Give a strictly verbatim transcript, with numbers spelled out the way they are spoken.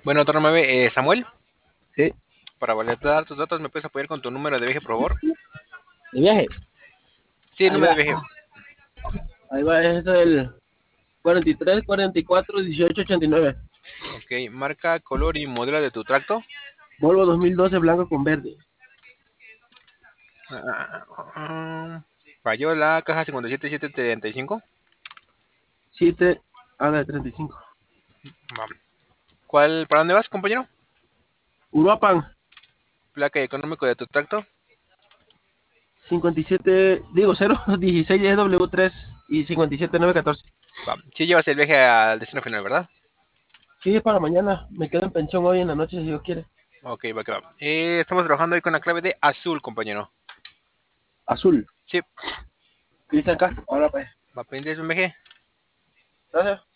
Bueno, turno nueve, eh, Samuel. Sí, Para validar tus datos, ¿me puedes apoyar con tu número de viaje, por favor? de viaje. Sí, el Ahí número va, de viaje. ahí va, es el cuarenta y tres, cuarenta y cuatro, dieciocho, ochenta y nueve. Ok, marca, color y modelo de tu tracto. Volvo dos mil doce blanco con verde. Ah, ah, falló la caja cinco siete siete tres cinco. siete, a la de treinta y cinco. Vamos. ¿Cuál, para dónde vas, compañero? Uruapan, Placa y económico de tu tracto. cincuenta y siete, digo cero, dieciséis E W tres y cincuenta y siete nueve catorce. Va. Sí llevas el viaje al destino final, ¿verdad? Sí, para mañana. Me quedo en pensión hoy en la noche si Dios quiere. Ok, va que va. Eh, estamos trabajando hoy con la clave de azul, compañero. Azul. Sí, Cristian Castro. Ahora pues. va a pendiente un viaje. Gracias.